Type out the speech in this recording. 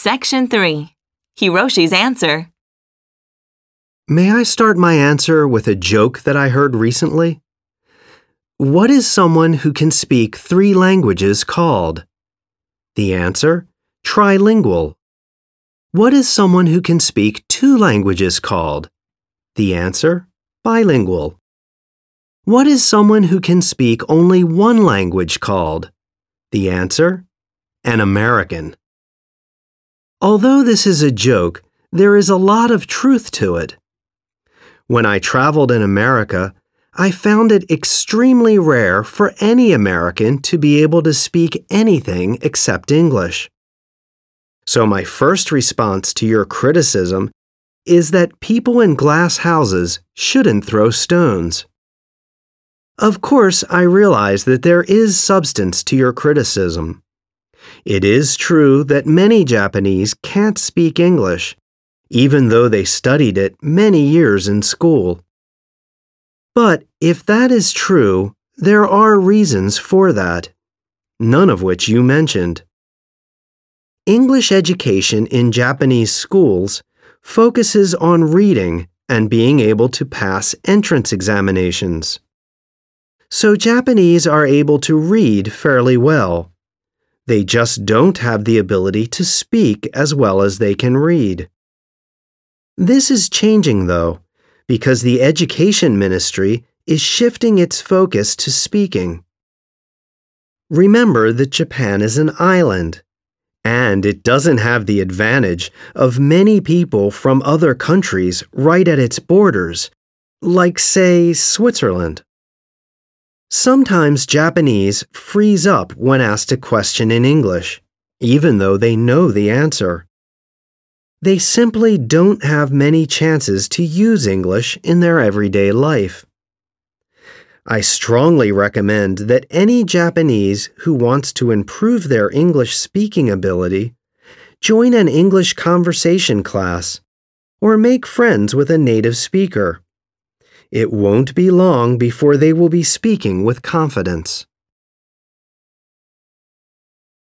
Section 3. Hiroshi's answer. May I start my answer with a joke that I heard recently? What is someone who can speak 3 languages called? The answer: trilingual. What is someone who can speak 2 languages called? The answer: bilingual. What is someone who can speak only 1 language called? The answer: an American. Although this is a joke, there is a lot of truth to it. When I traveled in America, I found it extremely rare for any American to be able to speak anything except English. So my first response to your criticism is that people in glass houses shouldn't throw stones. Of course, I realize that there is substance to your criticism. It is true that many Japanese can't speak English, even though they studied it many years in school. But if that is true, there are reasons for that, none of which you mentioned. English education in Japanese schools focuses on reading and being able to pass entrance examinations. So Japanese are able to read fairly well. They just don't have the ability to speak as well as they can read. This is changing, though, because the Education Ministry is shifting its focus to speaking. Remember that Japan is an island, and it doesn't have the advantage of many people from other countries right at its borders, like, say, Switzerland. Sometimes Japanese freeze up when asked a question in English, even though they know the answer. They simply don't have many chances to use English in their everyday life. I strongly recommend that any Japanese who wants to improve their English speaking ability join an English conversation class or make friends with a native speaker. It won't be long before they will be speaking with confidence.